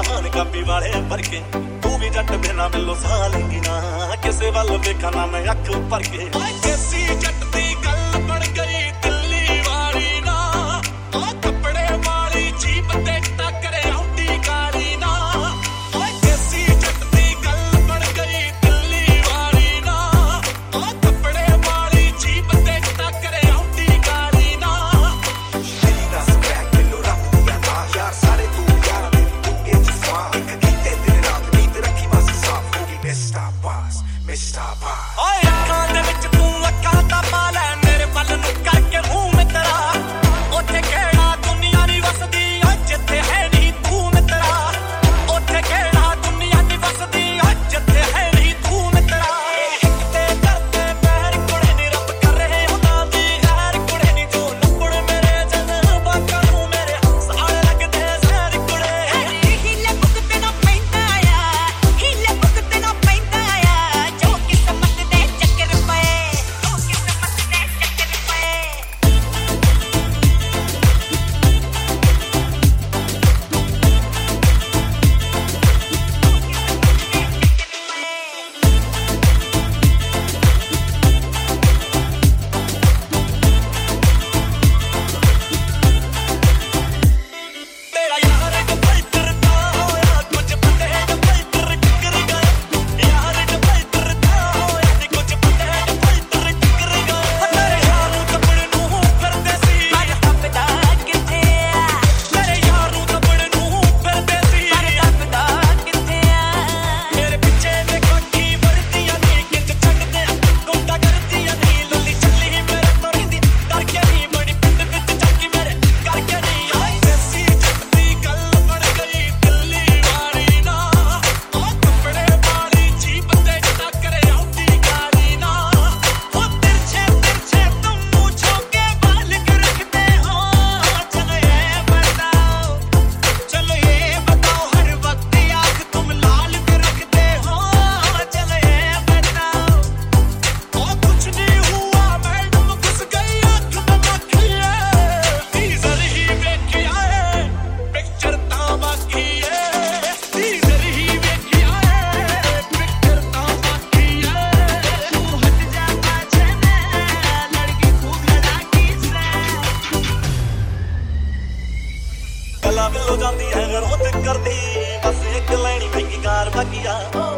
ਜਹਾਨ ਕਾਪੀ ਵਾਲੇ ਭਰ ਕੇ ਤੂੰ ਵੀ ਜੱਟ ਬਿਨਾ ਮਿਲੋ ਸਾਹ ਲੈਂਗੀ ਨਾ ਕਿਸੇ ਵੱਲ ਵੇਖਾਂ ਨਾ ਮੈਂ ਅੱਖ ਭਰ ਕੇ ਦੇਸੀ ਜੱਟ ਦੀ ਗੱਲ ਬਣ ਗਈ ਦਿੱਲੀ ਵਾਲੀ ਨਾ ਉਹ ਕੱਪੜੇ ਵਾਲੀ ਜੀਪ ਤੇ ਟੱਕਰੇ ਆਉਂਦੀ ਕਾਲੀ ਨਾ ਦੇਸੀ ਜੱਟ ਦੀ ਗੱਲ ਬਣ ਗਈ ਦਿੱਲੀ ਵਾਲੀ ਨਾ ਉਹ ਕੱਪੜੇ ਵਾਲੀ ਜੀਪ ਤੇ ਟੱਕਰੇ ਆਉਂਦੀ ਕਾਲੀ ਨਾ ਮੇਰੀ ਨਾ ਸਪੈਕ ਕਿਲੋ ਰੱਖਦੀਆਂ ਨਾ ਯਾਰ ਸਾਰੇ ਤੂੰ ਯਾਰ ਮੇਰੀ ਤੂੰ ਇਹ ਜਸਵਾ ਇੱਕ ਕੀਤੇ ਦਿਨ ਰਾਤ ਨੀਂਦ ਰੱਖੀ ਬਸ ਸਾਫ ਹੋ ਗਈ ਮਿਸਟਰ ਬਾਸ ਓਏ ਅੱਖਾਂ ਦੇ ਵਿੱਚ ਤੂੰ ਅੱਖਾਂ ਦਾ ਪਾ ਲੈ ਮੇਰੇ ਵੱਲ ਨੂੰ ਕਰਕੇ ਮੂੰਹ ਮਿੱਤਰਾ ਉੱਥੇ ਕਿਹੜਾ ਦੁਨੀਆ ਨਹੀਂ ਵਸਦੀ ਓ ਜਿੱਥੇ ਹੈ ਨਹੀਂ ਤੂੰ ਮਿੱਤਰਾ ਉੱਥੇ ਕਿਹੜਾ ਦੁਨੀਆ ਨਹੀਂ ਵਸਦੀ ਓ ਜਿੱਥੇ ਹੈ ਨਹੀਂ ਤੂੰ ਮਿੱਤਰਾ ਇੱਕ ਤੇ ਕਰਦੇ ਪੈਰ ਕੁੜੇ ਨੀ ਰੱਬ ਕਰ ਰਹੇ ਉਹਨਾਂ ਦੀ ਹੈਰ ਕੁੜੇ ਨੀ ਜੋ ਲੱਭਣ ਮੇਰੇ ਜਜ਼ਬਾਤਾਂ ਨੂੰ ਮੇਰੇ ਸਾਲ ਲੱਗਦੇ ਜ਼ਹਿਰ ਕੁੜੇ ਹੀਲੇ ਮੁਕਤੇ ਨਾ ਪੈਂਦਾ ਆ ਹੀਲੇ ਮੁਕਤੇ ਨਾ ਪੈਂਦਾ ਆ ਜੋ ਕਿਸਮਤ ਦੇ ਚੱਕਰ ਪਏ ਜੋ ਕਿਸਮਤ ਦੇ ਚੱਕਰ ਪਏ ਤੇਰਾ ਯਾਰ ਡਿਫਾਈਟਰ ਦਾ ਹੋਇਆ ਕੁਝ ਬੰਦੇ ਡਿਫਾਈਟਰ ਟਿਕਰ ਗਏ ਯਾਰ ਡਿਫਾਈਟਰ ਦਾ ਹੋਇਆ ਨੀ ਕੁਝ ਬੰਦੇ ਡਿਫਾਈਟਰ ਟਿਕਰ ਗਏ ਤੇਰੇ ਯਾਰ ਨੂੰ ਕੱਪੜ ਨੂੰ ਫਿਰਦੇ ਸੀ ਪਰ ਤੱਪਦਾ ਕਿੱਥੇ ਆ ਮੇਰੇ ਯਾਰ ਨੂੰ ਕੱਪੜ ਨੂੰ ਫਿਰਦੇ ਸੀ ਪਰ ਤੱਪਦਾ ਕਿੱਥੇ ਆ ਮੇਰੇ ਪਿੱਛੇ ਦੇ ਕਾਠੀ ਵਰਦੀਆਂ ਨੀ ਕਿੰਜ ਛੱਡਦੇ ਗੁੰਡਾ ਕਰਦੀਆਂ ਨੀ ਲੱਲੀ ਚੱਲੀ ਮੇਰੇ ਤੁਰਦੀ ਕਰਕੇ ਨੀ ਬੜੀ ਪਿੰਡ ਵਿੱਚ ਚੱਕੀ ਮੇਰੇ ਕਰਕੇ ਨੀ ਆਈ ਦੇਸੀ ਜੱਟ ਦੀ ਗੱਲ ਬਣ ਗਈ ਦਿੱਲੀ ਵਾਲੀ ਨਾ ਉਹ ਕੱਪੜੇ ਵਾਲੀ ਜੀਪ ਤੇ ਟੱਕਰੇ ਆਉਂਦੀ ਕਾਲੀ ਨਾ ਉਹ ਤਿਰਛੇ ਤਿਰਛੇ ਤੁਮ ਮੂੰਛੋਂ ਕੇ ਬਾਲ ਕਰ ਰੱਖਦੇ ਹੋ ਚਲੋ ਇਹ बताओ चलो ये बताओ हर वक्त आँख तुम लाल के रखते हो चलो ये बताओ और कुछ नहीं हुआ मैडम घुस गई आँख में मक्खियाँ टीजर ही वेखिया है पिक्चर तां बाकी है टीजर ही वेखिया है पिक्चर तां बाकी है तू हट जा पाछे में लड़की खूब लड़ाकी से गला मिलो जाती है गरों ते करदी बस एक लैनी महंगी कार बाकी आ